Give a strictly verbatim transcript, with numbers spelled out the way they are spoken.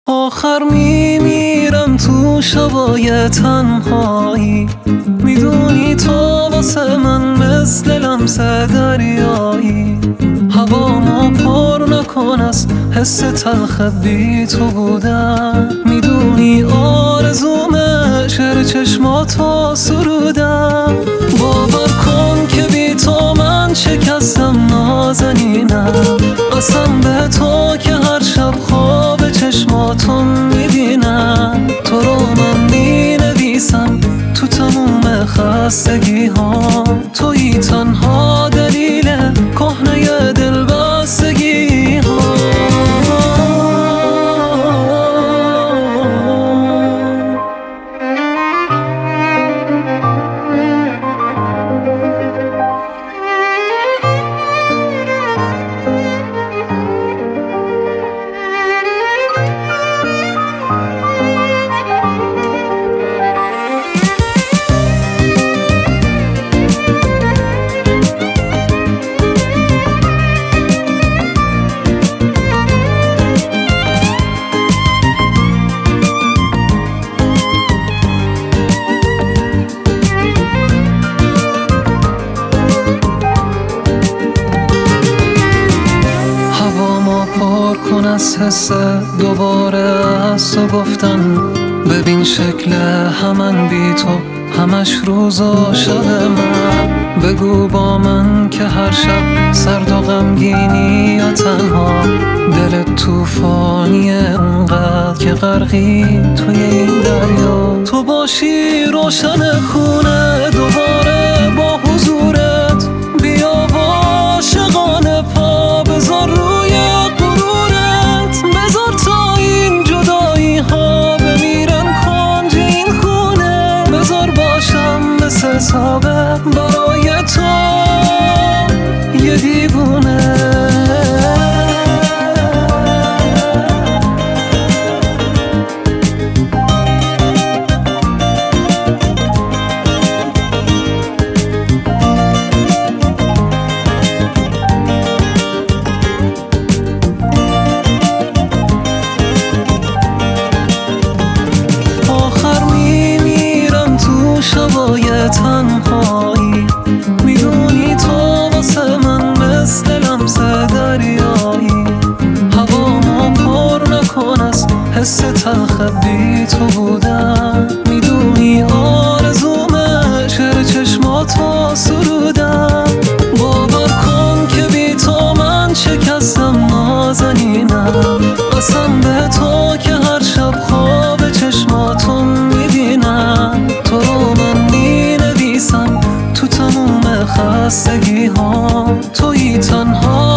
آخر میمیرم تو شبای تنهایی، میدونی تو واسه من مثل لمس دریایی. هوامو پر نکن از حس تلخ بی تو بودن، میدونی آرزومه شعر چشماتو سرودم. باور کن که بی تو من شکستم نازنینم، قسم به تو که هر شب خواب چشماتو میبینم. تو رو من مینویسم تو تموم خستگی ها، تویی تنها دلیل کهنه دلبستگی ها. کن از حس دوباره از تو گفتن، ببین شکل همن بی تو همش روز و شب من. بگو با من که هر شب سرد و غمگینی یا تنها، دلت توفانیه اونقدر که غرقی توی این دریا. تو باشی روشن خونه دوباره با حضورت، بیا و عاشقانه پا بذار روی غرورت. بذار تا این جدایی ها بمیرن کنج این خونه، بذار باشم مثل سابق برای تو یه دیوونه. شبای تنهایی، میدونی تو واسه من مثل لمس دریایی. هوامو پر نکن از حس تلخ بی تو بودن، میدونی آرزومه شعر چشماتو سرودم. باور کن که بی تو من شکستم نازنینم، قسم به تو که هر شب خواب چشماتو میبینم. تو رو من مینویسم تو تموم خستگی ها، تویی تنها